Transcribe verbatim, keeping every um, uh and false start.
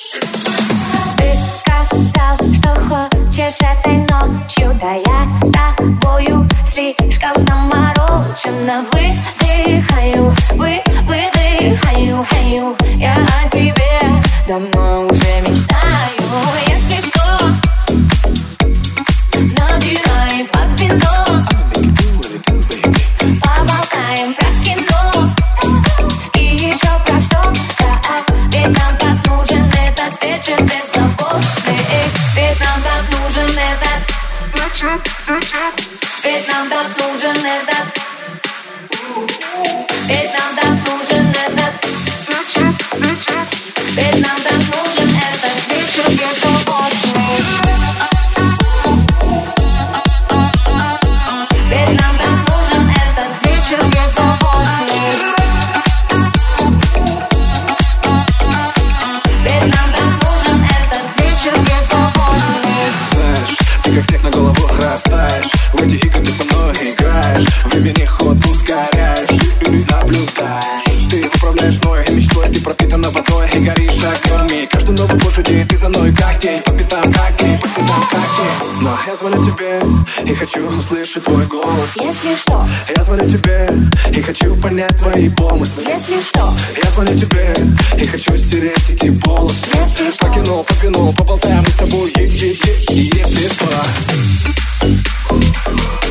Ты сказал, что хочешь этой ночью, да я тобою слишком заморочена. Выдыхаю, вы, выдыхаю, хаю, я о тебе давно уже мечтаю. Если что, набирай под вино, поболтаем про кино и еще про что-то. Ведь нам так нужен этот вечер беззаботный. Ведь нам так нужен этот, ведь нам так нужен этот, ведь нам так нужен этот, ведь нам так нужен этот вечер беззаботный. Ведь нам так нужен этот вечер беззаботный. Ведь нам так нужен этот вечер беззаботный. Знаешь, ты как снег на голову растаешь, в эти игры ты со мной играешь, времени ход ускоряешь, наблюдаешь. Ты управляешь мной мечтой, ты пропитана водой и горишь огнями. Каждый новый божий день ты за мной как тень, по пятам как тень, по следам как тень. Но я звоню тебе и хочу услышать твой голос. Если что, я звоню тебе и хочу понять твои помыслы. Если что, я звоню тебе и хочу стереть эти полосы. Если что, по кино, по вину, поболтаем мы с тобой, е-е-е. И если что,